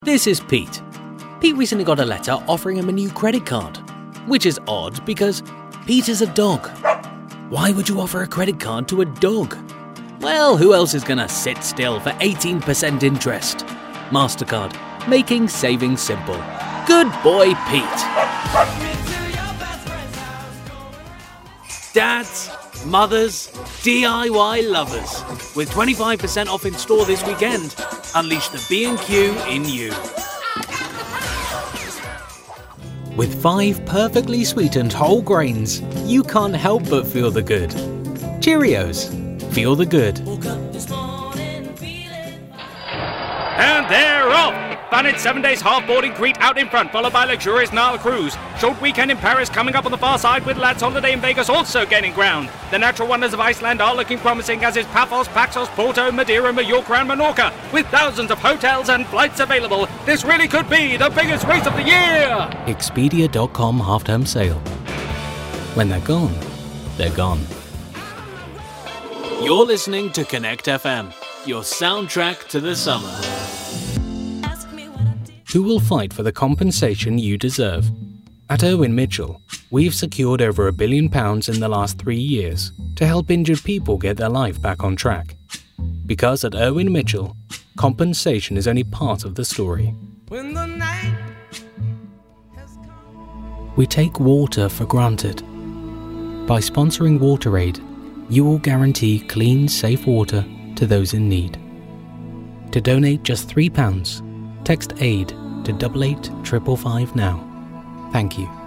This is Pete. Pete recently got a letter offering him a new credit card, which is odd because Pete is a dog. Why would you offer a credit card to a dog? Well, who else is gonna sit still for 18% interest? MasterCard, making saving simple. Good boy, Pete. Dads, mothers, DIY lovers. With 25% off in store this weekend, unleash the B&Q in you. With 5 perfectly sweetened whole grains, you can't help but feel the good. Cheerios. Feel the good. And they're off! Planet's 7 days half-boarding Crete out in front, followed by luxurious Nile cruise. Short weekend in Paris coming up on the far side, with Lads Holiday in Vegas also gaining ground. The natural wonders of Iceland are looking promising, as is Paphos, Paxos, Porto, Madeira, Mallorca and Menorca. With thousands of hotels and flights available, this really could be the biggest race of the year! Expedia.com half-term sale. When they're gone, they're gone. You're listening to Connect FM, your soundtrack to the summer. Who will fight for the compensation you deserve? At Irwin Mitchell, we've secured over £1 billion in the last 3 years to help injured people get their life back on track. Because at Irwin Mitchell, compensation is only part of the story. When the night We take water for granted. By sponsoring WaterAid, you will guarantee clean, safe water to those in need. To donate just £3, text AID to 88555 now. Thank you.